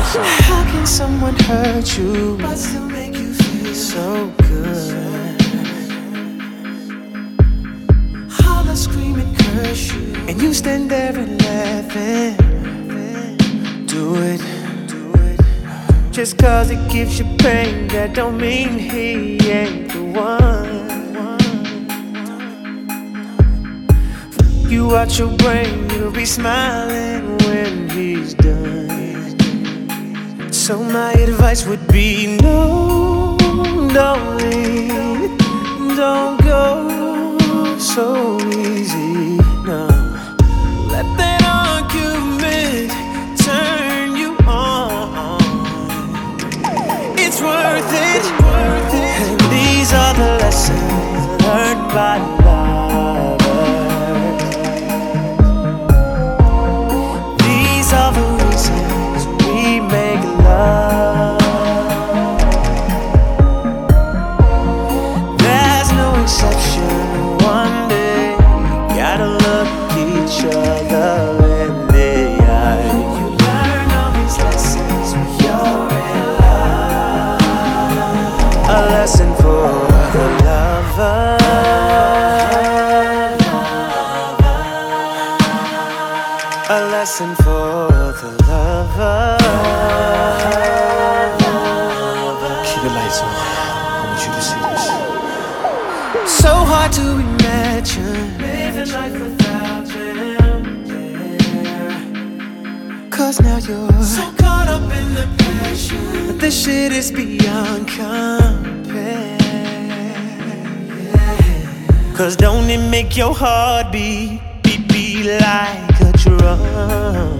How can someone hurt you but still make you feel so good? Holler, scream and curse you, and you stand there and laughing. Do it. Just cause it gives you pain, that don't mean he ain't the one. You out your brain, you'll be smiling when he's done. So my advice would be no, don't leave, don't go so easy, no. Let that argument turn you on. It's worth it. And these are the lessons learned by lovers. These are the reasons we make love. There's no exception. One day you gotta look each other in the eye. You learn all these lessons when you're in love. A lesson for the lover. A lesson for the lover. Keep it lights on. I want you to see this. So hard to imagine living life without them, yeah. Cause now you're so caught up in the passion, but this shit is beyond compare, yeah. Cause don't it make your heart beat like a drum?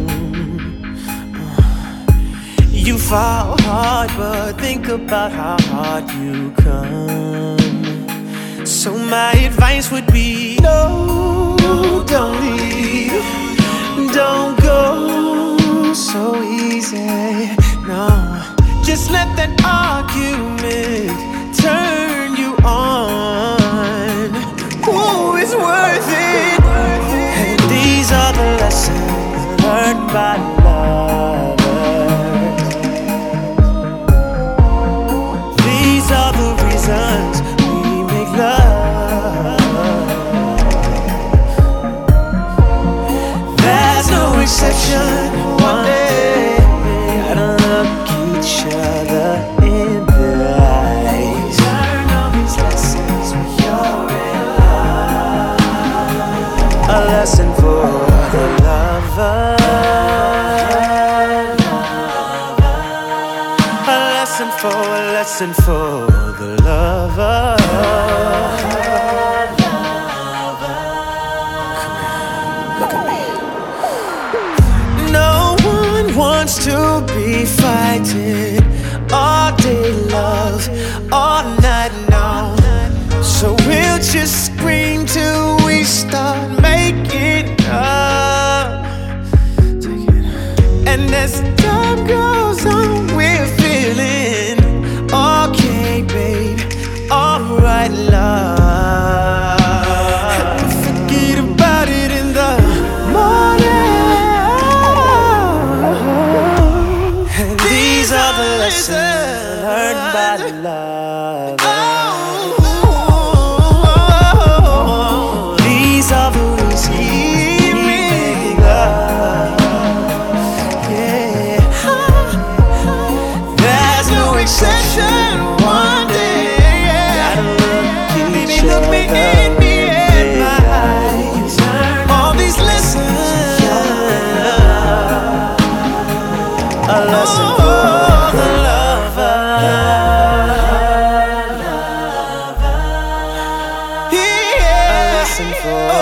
You fall hard, but think about how hard you come. So my advice would be no, don't leave, don't go so easy, no. Just let that argument turn you on. Ooh, it's worth it. And these are the lessons learned by lovers. These are the reasons we make love. There's no exception. One day gotta look each other in the eyes. Learn all these lessons when you're in love. A lesson for the lover. A lesson for the lover. Look at me. No one wants to be fighting all day, love, all night long. So we'll just scream till we start making up. And as time goes on, we're feeling okay, babe, alright, love. Forget about it in the morning. And these are the lessons learned by love. These are the reasons we make love. Yeah. There's no exception. One day, yeah. Baby, look me in my eyes. All these lessons, a lesson for the lover. Yeah. A lesson for the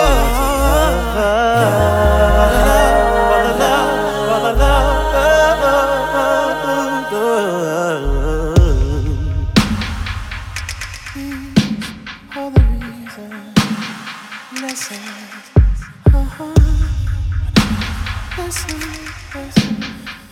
all the reasons, lessons, lessons.